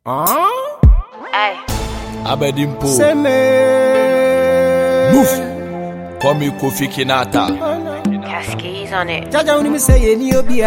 Hey. Abedimpo. Seme. Move. Call me Kofi Kinata. Cascades on it. Jaja uni mi say ni obia.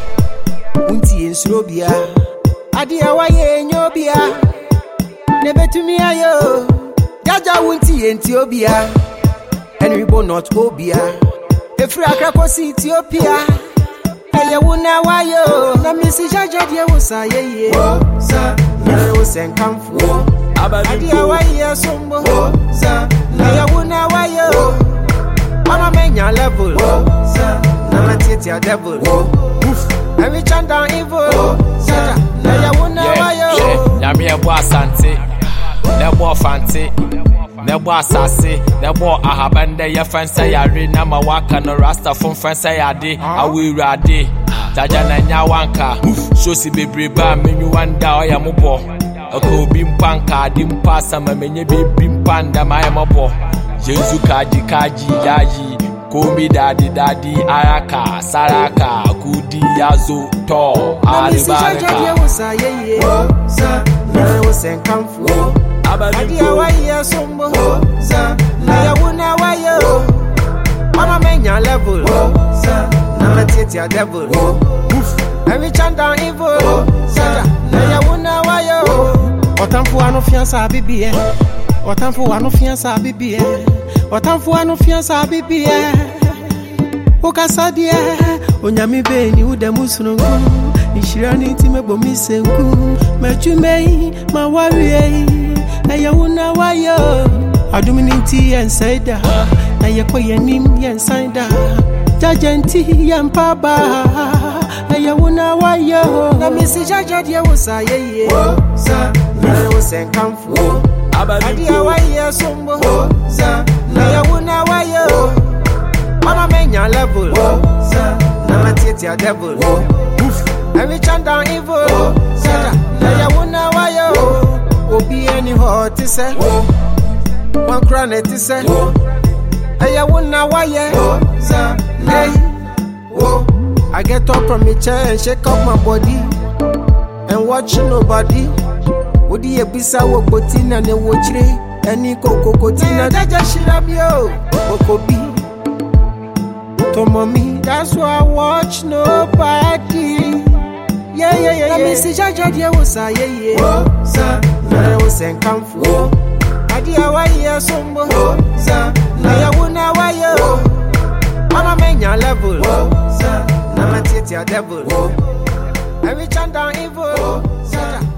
Unti ensuro bia. Ade awaye nyobia. Nebetumi ayo. Jaja unti enti obia. Henry Bo not obia. Efri akrakosi Ethiopia. Eye wuna wayo. Na misi jaja dia wosa ye. Sa na wo senkamfu. Ade awaye sombo. Sa na wuna wayo. Mama menya level. Sa na matete a devil. Every chant down evil. Sa na wuna wayo. Nyame ebo asante. Nebo fante. Nebo asase, nebo ahabande ye fansa yare na mawaka no rasta fun fansa yade awirade jaja na nyawanka shosi bebreba menyu wanda oya mobo oko bi mpanka di mpasa mamenye bi mpanda maye mobo Jesu kaji yayi komi dadi araka saraka kudi yazo to aribaraka sa na wo senkamfu Adi awaye sombo sa na ya wuna wayo Mama menya level sa na matete a devil Every chant down evil sa na ya wuna wayo Otamfu anu fiansa bibie Otamfu anu fiansa bibie Otamfu anu fiansa bibie Ukasadie onyami beni udemusunungu Nishirani time bomi senku Mechumei mawarie Aya wuna wayo Aduminiti yensaida Aya kwa yenim yensaida Jajenti yempaba Aya wuna wayo Na misi jaja dia wosa ye Sa na wo senkamfu Adi awaye sombo Sa na ya wuna wayo Mama menya level Sa na matete a devil Every chant down evil Sa na ya wuna wayo Obi any hot is say one crown it is say I wunna waye sa hey I get up from my chair and shake up my body and watch nobody Odi ebisa wo botina ne wochire any kokokotina daja shirabio okobi to mommy that's why I watch nobody Yeah. Let me see jaja dia wosa ye sa na wo senkamfu adi awaye sombo sa na ya wuna wayo Mama menya level sa na matete a devil Every chant down evil sa